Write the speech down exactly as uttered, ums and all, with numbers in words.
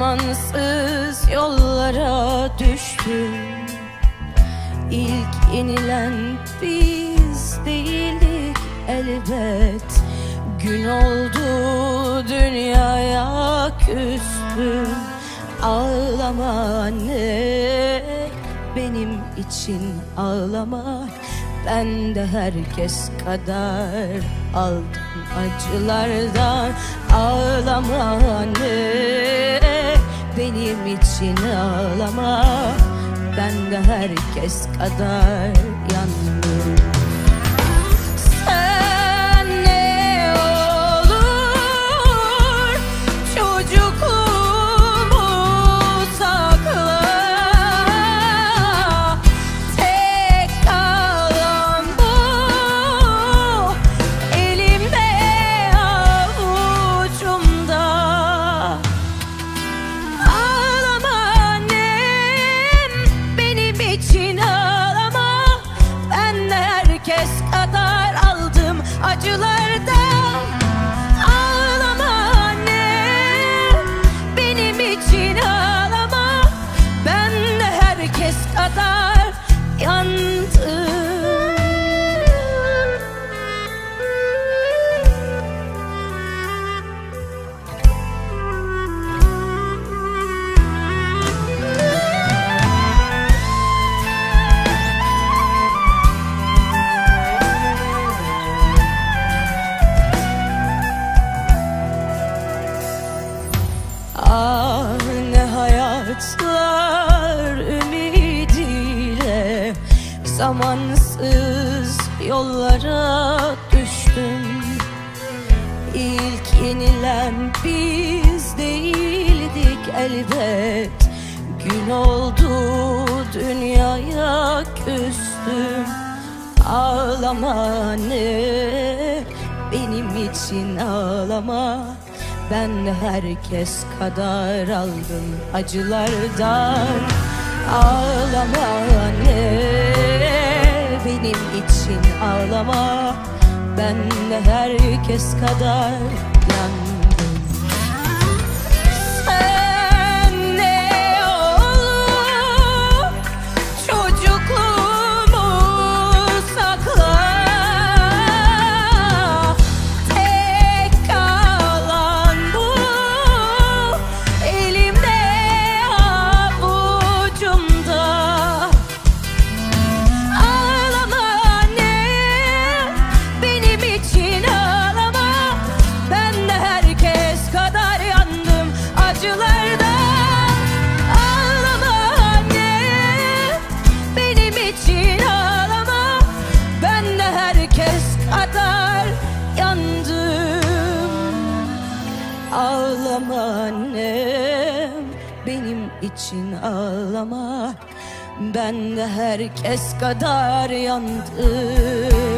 Zamansız yollara düştüm. İlk yenilen biz değildik elbet. Gün oldu dünyaya küstüm. Ağlama anne, benim için ağlama. Ben de herkes kadar aldım acılardan. Ağlama anne, benim için ağlama. Ben de herkes kadar yandım. Sen ne olur çocukluğumu sakla. Tek kalan bu elimde avucumda. Ağlama annem, benim için ağlama. Ben de herkes kadar aldım acılardan. Ağlama annem, benim için ağlama. Ben de herkes kadar yandım. Ah ne hayatlar ümidiyle zamansız yollara düştüm. İlk yenilen biz değildik elbet. Gün oldu dünyaya küstüm. Ağlama anne, benim için ağlama. Ben de herkes kadar aldım acılardan. Ağlama anne, benim için ağlama. Ben de herkes kadar yandım. Sen ne olur çocukluğumu sakla. Tek kalan bu elimde avucumda. Ağlama anne, benim için ağlama. Ben de herkes kadar yandım acılardan. Ağlama anne, benim için ağlama. Ben de herkes kadar yandım. Ağlama annem, benim için ağlama. Ben de herkes kadar yandım.